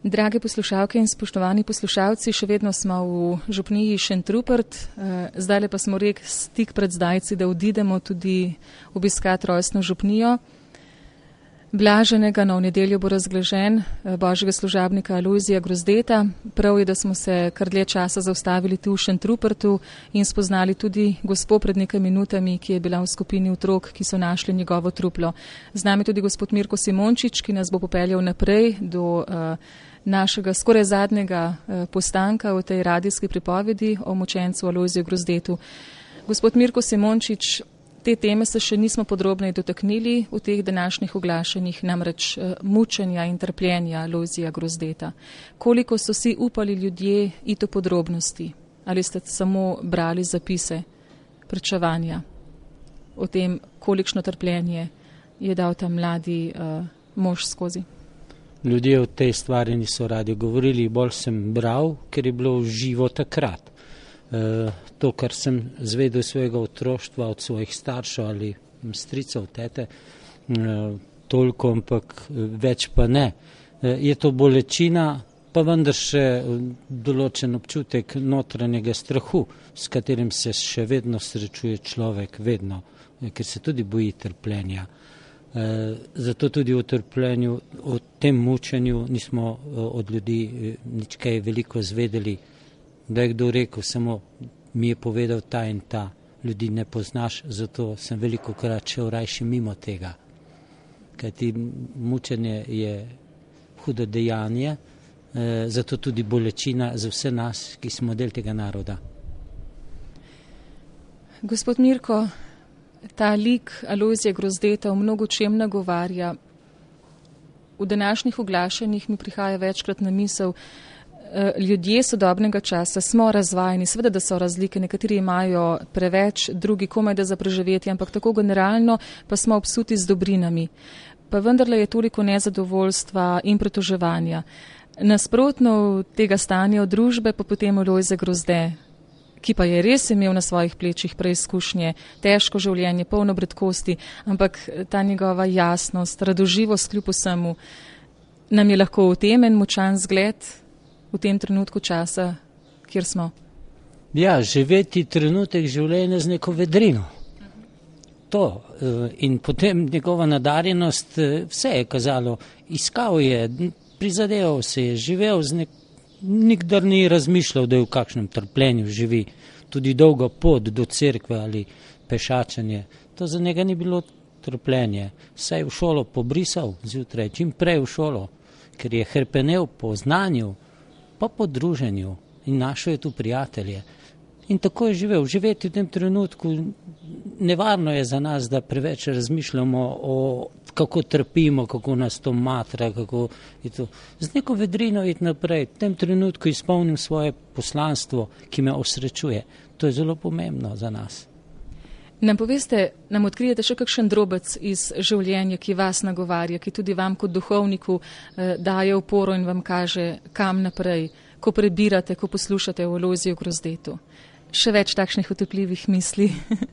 Drage poslušalke in spoštovani poslušalci, še vedno smo v župniji Šentrupert, zdaj pa smo tik pred zdajci, da odidemo tudi obiskat rojstno župnijo. Blaženega, no, v nedeljo bo razglašen, božjega služabnika Alojzija Grozdeta. Prav je, da smo se kar dlje časa zaustavili tu v Šentrupertu in spoznali tudi gospo pred nekaj minutami, ki je bila v skupini otrok, ki so našli njegovo truplo. Z nami tudi gospod Mirko Simončič, ki nas bo popeljal naprej do našega skoraj zadnjega postanka v tej radijski pripovedi o mučencu Alojziju Grozdetu. Gospod Mirko Simončič, te teme se še nismo podrobneje dotaknili v teh današnjih oglašanjih, namreč mučenja in trpljenja Alojzija Grozdeta. Koliko so si upali ljudje iti v podrobnosti? Ali ste samo brali zapise, pričevanja o tem, kolikšno trpljenje je dal ta mladi mož skozi? Ljudje o tej stvari niso radi govorili, bolj sem bral, ker je bilo živo takrat. To, kar sem zvedel svojega otroštva od svojih staršev ali stricov, tete, toliko, ampak več pa ne. Je to bolečina, pa vendar še določen občutek notranjega strahu, s katerim se še vedno srečuje človek, vedno, ker se tudi boji trpljenja. Zato tudi o trpljenju, o tem mučenju nismo od ljudi nič kaj veliko zvedeli. Da je kdo rekel, samo mi je povedal ta in ta, ljudi ne poznaš, zato sem veliko krat šel rajši mimo tega. Kajti mučenje je hudo dejanje, zato tudi bolečina za vse nas, ki smo del tega naroda. Gospod Mirko, ta lik Alojzija Grozdeta v mnogo čem nagovarja. V današnjih oglašanjih mi prihaja večkrat na misel, ljudje sodobnega časa smo razvajeni, seveda, da so razlike, nekateri imajo preveč, drugi komaj da za preživetje, ampak tako generalno pa smo obsuti z dobrinami. Pa vendarle je toliko nezadovoljstva in pritoževanja. Nasprotno tega stanja od družbe pa potem Alojzij Grozde, ki pa je res imel na svojih plečih preizkušnje, težko življenje, polno bridkosti, ampak ta njegova jasnost, radoživost kljub vsemu nam je lahko v tem en močan zgled v tem trenutku časa, kjer smo. Ja, živeti trenutek življenja z neko vedrino. To. In potem njegova nadarjenost, vse je kazalo, iskal je, prizadeval se je, živel nikdar ni razmišljal, da je v kakšnem trpljenju živi. Tudi dolga pot do cerkve ali pešačenje. To za njega ni bilo trpljenje. Saj je v šolo pobrisal zjutraj, čim prej v šolo, ker je hrpenel po znanju, pa po druženju in našel je tu prijatelje. In tako je živel. Živeti v tem trenutku, nevarno je za nas, da preveč razmišljamo o kako trpimo, kako nas to matra, kako je to. Z neko vedrino iti naprej. V tem trenutku izpolnim svoje poslanstvo, ki me osrečuje. To je zelo pomembno za nas. Nam poveste, nam odkrijete še kakšen drobec iz življenja, ki vas nagovarja, ki tudi vam kot duhovniku daje oporo in vam kaže, kam naprej, ko prebirate, ko poslušate o Alojziju Grozdetu. Še več takšnih utepljivih misli.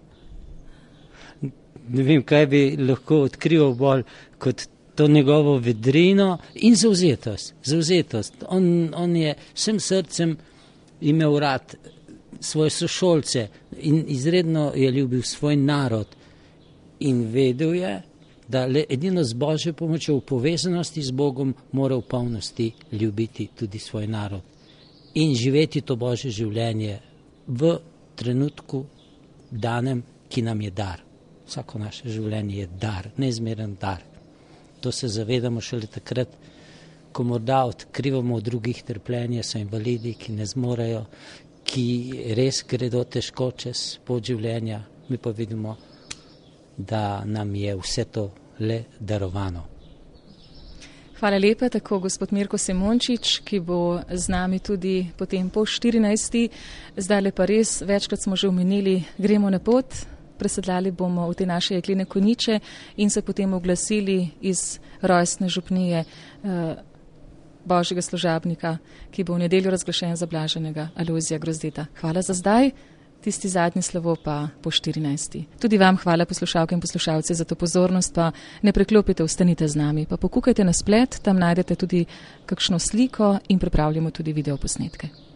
Ne vem, kaj bi lahko odkrival bolj kot to njegovo vedrino in zavzetost. On je vsem srcem imel rad svoje sošolce in izredno je ljubil svoj narod in vedel je, da le edino z Božjo pomočjo v povezanosti z Bogom mora v polnosti ljubiti tudi svoj narod in živeti to Božje življenje v trenutku danem, ki nam je dar. Vsako naše življenje je dar, neizmeren dar. To se zavedamo šele takrat, ko morda odkrivamo v drugih trpljenje, so invalidi, ki ne zmorejo, ki res gredo težko čez pot življenja, mi pa vidimo, da nam je vse to le darovano. Hvala lepa, tako gospod Mirko Simončič, ki bo z nami tudi potem po 14. Zdaj pa res, večkrat smo že omenili, gremo na pot, presedlali bomo v te naše jeklene konjiče in se potem oglasili iz rojstne župnije božjega služabnika, ki bo v nedeljo razglašen za blaženega Alojzija Grozdeta. Hvala za zdaj, tisti zadnji slovo pa po 14. Tudi vam hvala, poslušalke in poslušalci, za to pozornost, pa ne preklopite, ostanite z nami, pa pokukajte na splet, tam najdete tudi kakšno sliko in pripravljamo tudi videoposnetke.